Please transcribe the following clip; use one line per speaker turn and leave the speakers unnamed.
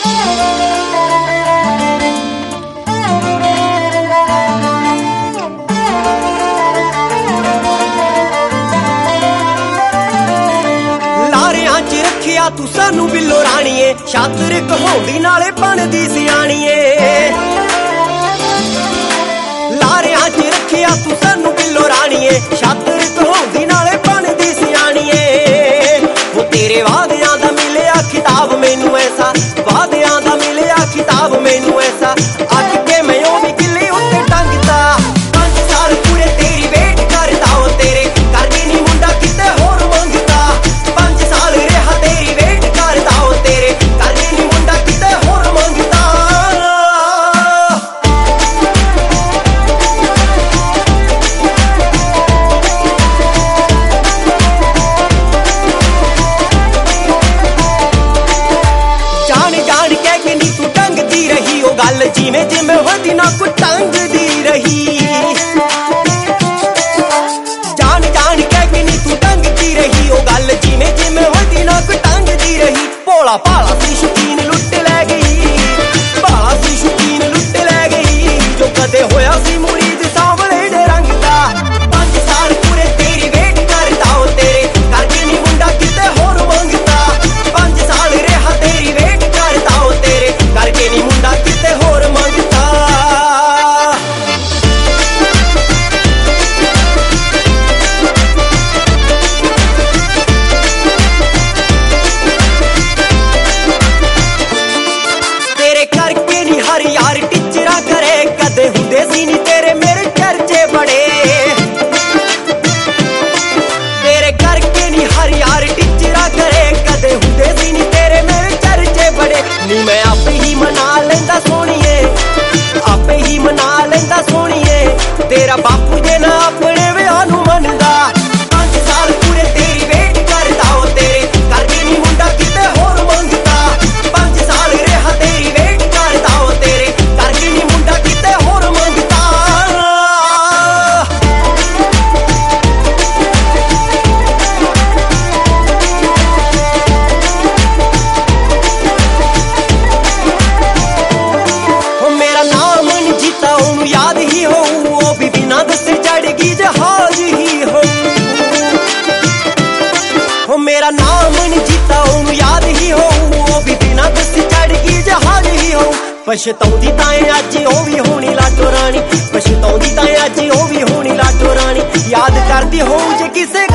तू सानू बिल्लो राणीए छातर कहाउंदी नाले बनदी सियाणीए लारियां च रखिया तू सानू बिल्लो राणीए छातर कहाउंदी नाले बनदी सियाणीए वो तेरे वादियां दा मिलिया खिताब मैनू ऐसा वादियां दा मिलिया खिताब मैनू ऐसा अज के मैं ओ भी किले उत्ते टंगदा 5 साल पूरे तेरी वेट करदा ओ तेरे करके नी मुंडा किते होर मंगदा 5 साल रहा तेरी वेट करदा ओ तेरे करके नी मुंडा किते होर मंगदा जान जान के नी तू टंगदी रही ओ गल जिवें जिवें होदी ना को टंगदी रही जान जान के नी तू टंगदी रही ओ गल जिवें जिवें होदी ना को टंगदी रही भोला भाला सी शौकीन लुट लै गई भाला सी शौकीन लुट लै गई जो कदे होया सी मुरीद सांवले दे रंग दा 5 साल पूरे तेरी वेट करदा ओ तेरे करके नी मुंडा किते होर मंगदा 5 साल रहा तेरी वेट करदा ओ तेरे करके नी मुंडा किते होर मंगदा तेरे करके नी हर यार टिचरा करे कदे हुंदे सी नी तेरे मेरे चर्चे बड़े तेरे करके नी हर यार टिचरा करे कदे हुंदे सी नी तेरे मेरे चर्चे बड़े नी मैं आपे ही मना लेंदा सोनिए आपे ही मना लेंदा सोनिए तेरा बापू जे ना अपने विआह नूं मनदा 5 साल पूरे तेरी वेट करदा ओ तेरे करके नी मुंडा किते होर मंगदा 5 साल रहा तेरी वेट करदा ओ तेरे करके नी मुंडा किते होर मंगदा हो मेरा नाम नी जीता ओनू याद ही हो ओ भी बिना दसे चढ़गी जहाज ही हो मेरा नाम नी जीता ओनू याद ही हो ओ भी बिना दसे चढ़गी जहाज ही हो पछताउंदी ताए अज ओ भी होनी लाटो रानी पछताउंदी ताए अज ओ भी होनी लाटो रानी याद करदी हो जे किसे